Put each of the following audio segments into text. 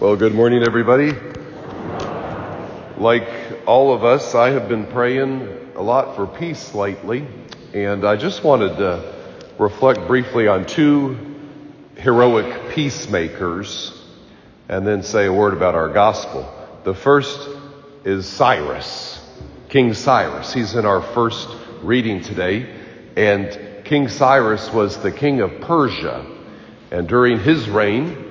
Well, good morning, everybody. Like all of us, I have been praying a lot for peace lately, and I just wanted to reflect briefly on two heroic peacemakers and then say a word about our gospel. The first is Cyrus, King Cyrus. He's in our first reading today, and King Cyrus was the king of Persia, and during his reign,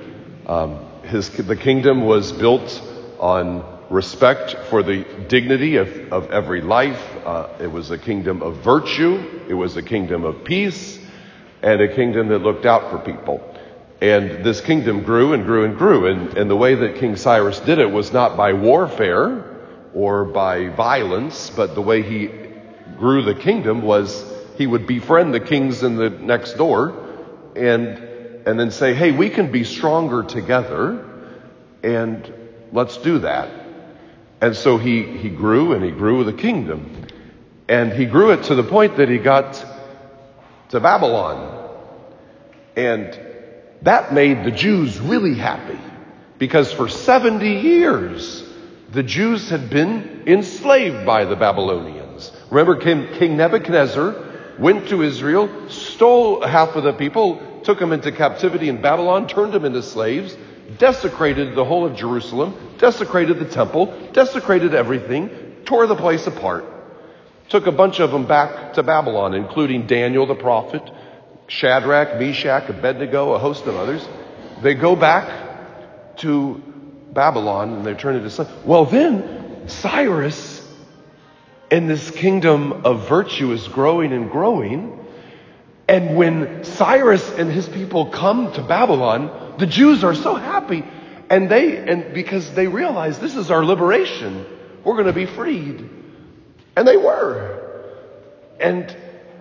the kingdom was built on respect for the dignity of every life. It was a kingdom of virtue. It was a kingdom of peace, and a kingdom that looked out for people. And this kingdom grew and grew and grew. And the way that King Cyrus did it was not by warfare or by violence, but the way he grew the kingdom was he would befriend the kings in the next door and then say, hey, we can be stronger together, and let's do that. And so he grew and he grew the kingdom. And he grew it to the point that he got to Babylon. And that made the Jews really happy, because for 70 years, the Jews had been enslaved by the Babylonians. Remember, King Nebuchadnezzar went to Israel, stole half of the people, took them into captivity in Babylon, turned them into slaves, desecrated the whole of Jerusalem, desecrated the temple, desecrated everything, tore the place apart. Took a bunch of them back to Babylon, including Daniel the prophet, Shadrach, Meshach, Abednego, a host of others. They go back to Babylon and they're turned into slaves. Well, then Cyrus in this kingdom of virtue is growing and growing. And when Cyrus and his people come to Babylon, the Jews are so happy, and because they realize this is our liberation, we're going to be freed. And they were. And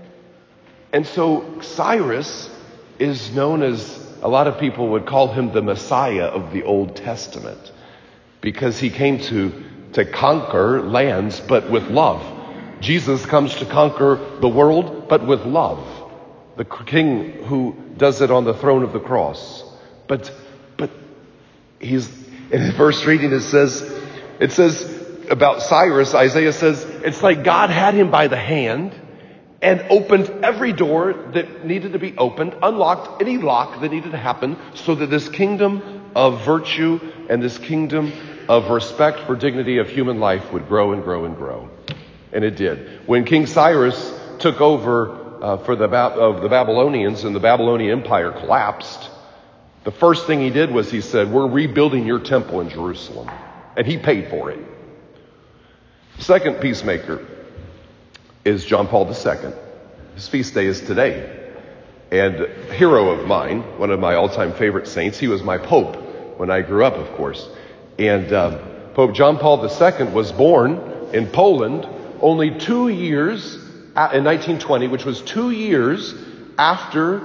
so Cyrus is known as, a lot of people would call him the Messiah of the Old Testament, because he came to conquer lands, but with love. Jesus comes to conquer the world, but with love. The king who does it on the throne of the cross. But he's, in the first reading it says about Cyrus, Isaiah says, it's like God had him by the hand and opened every door that needed to be opened, unlocked any lock that needed to happen, so that this kingdom of virtue and this kingdom of respect for dignity of human life would grow and grow and grow. And it did. When King Cyrus took over of the Babylonians, and the Babylonian Empire collapsed, the first thing he did was he said, we're rebuilding your temple in Jerusalem. And he paid for it. Second peacemaker is John Paul II. His feast day is today. And a hero of mine, one of my all-time favorite saints, he was my pope when I grew up, of course. And Pope John Paul II was born in Poland only 2 years in 1920, which was 2 years after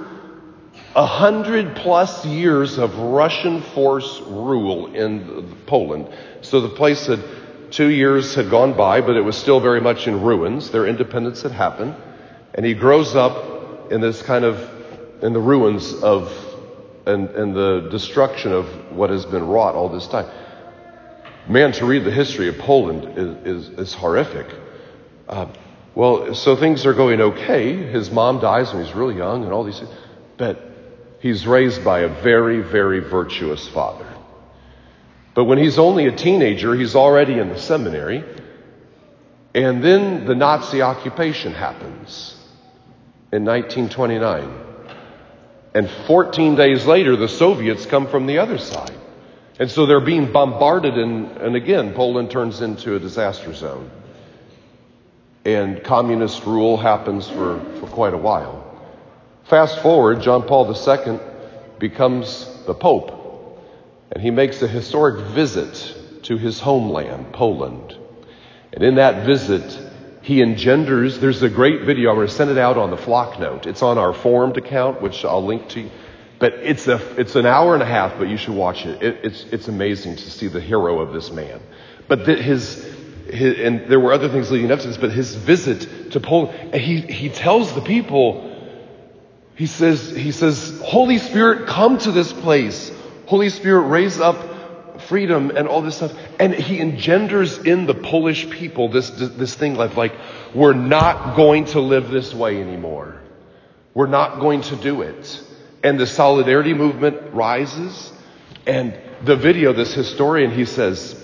100+ years of Russian force rule in Poland. So the place 2 years had gone by, but it was still very much in ruins. Their independence had happened. And he grows up in this in the ruins of, and the destruction of what has been wrought all this time. Man, to read the history of Poland is horrific. Well, so things are going okay. His mom dies when he's really young and all these things. But he's raised by a very, very virtuous father. But when he's only a teenager, he's already in the seminary. And then the Nazi occupation happens in 1929. And 14 days later, the Soviets come from the other side. And so they're being bombarded, and again, Poland turns into a disaster zone. And communist rule happens for quite a while. Fast forward, John Paul II becomes the Pope, and he makes a historic visit to his homeland, Poland. And in that visit, he engenders, there's a great video, I'm going to send it out on the Flock Note. It's on our Formed account, which I'll link to you. But it's an hour and a half, but you should watch it. It's amazing to see the hero of this man. But and there were other things leading up to this, but his visit to Poland, he tells the people, he says, Holy Spirit, come to this place. Holy Spirit, raise up freedom and all this stuff. And he engenders in the Polish people this thing like, we're not going to live this way anymore. We're not going to do it. And the solidarity movement rises. And the video, this historian, he says,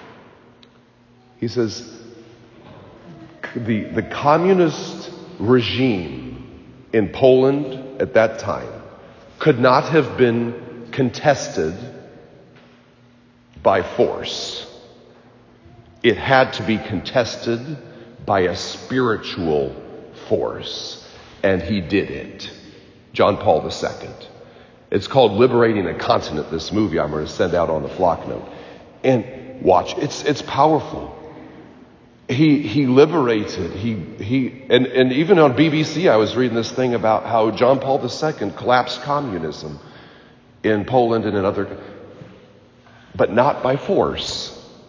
the communist regime in Poland at that time could not have been contested by force. It had to be contested by a spiritual force. And he did it. John Paul II. It's called Liberating a Continent, this movie I'm going to send out on the flock note. And watch, it's powerful. He liberated, and even on BBC I was reading this thing about how John Paul II collapsed communism in Poland and in other, but not by force,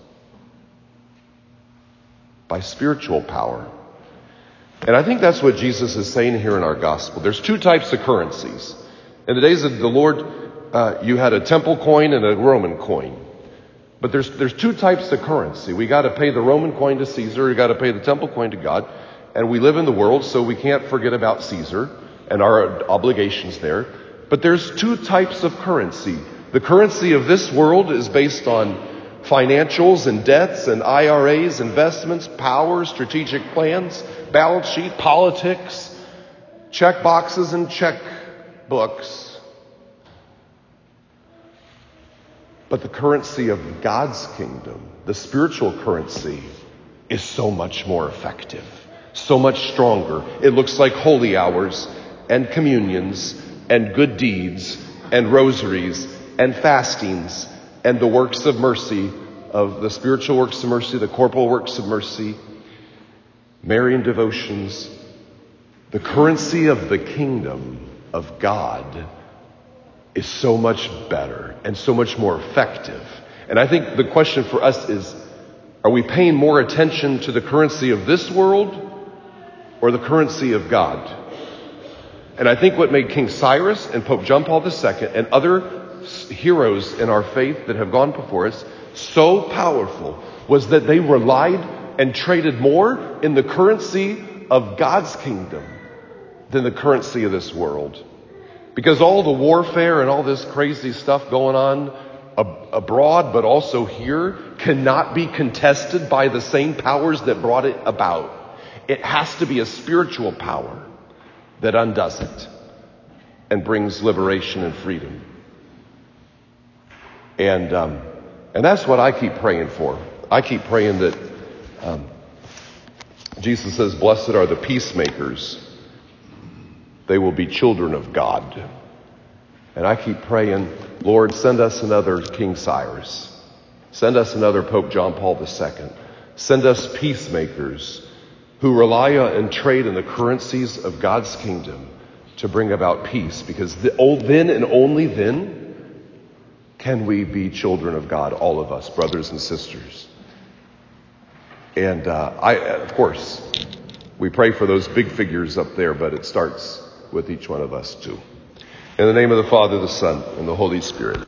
by spiritual power. And I think that's what Jesus is saying here in our gospel. There's two types of currencies. In the days of the Lord, you had a temple coin and a Roman coin. But there's two types of currency. We got to pay the Roman coin to Caesar. We got to pay the temple coin to God. And we live in the world, so we can't forget about Caesar and our obligations there. But there's two types of currency. The currency of this world is based on financials and debts and IRAs, investments, power, strategic plans, balance sheet, politics, check boxes and check books. But the currency of God's kingdom, the spiritual currency, is so much more effective, so much stronger. It looks like holy hours and communions and good deeds and rosaries and fastings and the works of mercy, of the spiritual works of mercy, the corporal works of mercy, Marian devotions. The currency of the kingdom of God is so much better and so much more effective. And I think the question for us is, are we paying more attention to the currency of this world or the currency of God? And I think what made King Cyrus and Pope John Paul II and other heroes in our faith that have gone before us so powerful was that they relied and traded more in the currency of God's kingdom than the currency of this world. Because all the warfare and all this crazy stuff going on abroad, but also here, cannot be contested by the same powers that brought it about. It has to be a spiritual power that undoes it and brings liberation and freedom. And that's what I keep praying for. I keep praying that Jesus says, "Blessed are the peacemakers. They will be children of God." And I keep praying, Lord, send us another King Cyrus. Send us another Pope John Paul II. Send us peacemakers who rely on and trade in the currencies of God's kingdom to bring about peace. Because then and only then can we be children of God, all of us, brothers and sisters. And of course, we pray for those big figures up there, but it starts with each one of us too. In the name of the Father, the Son, and the Holy Spirit.